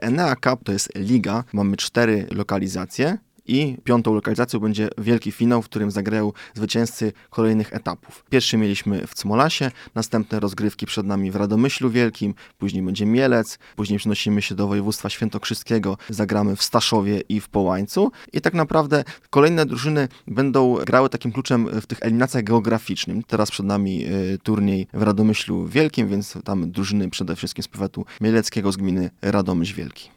Enea Cup to jest liga, mamy 4 lokalizacje. I 5. lokalizacją będzie wielki finał, w którym zagrają zwycięzcy kolejnych etapów. Pierwszy mieliśmy w Cmolasie, następne rozgrywki przed nami w Radomyślu Wielkim, później będzie Mielec, później przenosimy się do województwa świętokrzyskiego, zagramy w Staszowie i w Połańcu. I tak naprawdę kolejne drużyny będą grały takim kluczem w tych eliminacjach geograficznych. Teraz przed nami turniej w Radomyślu Wielkim, więc tam drużyny przede wszystkim z powiatu mieleckiego, z gminy Radomyśl Wielki.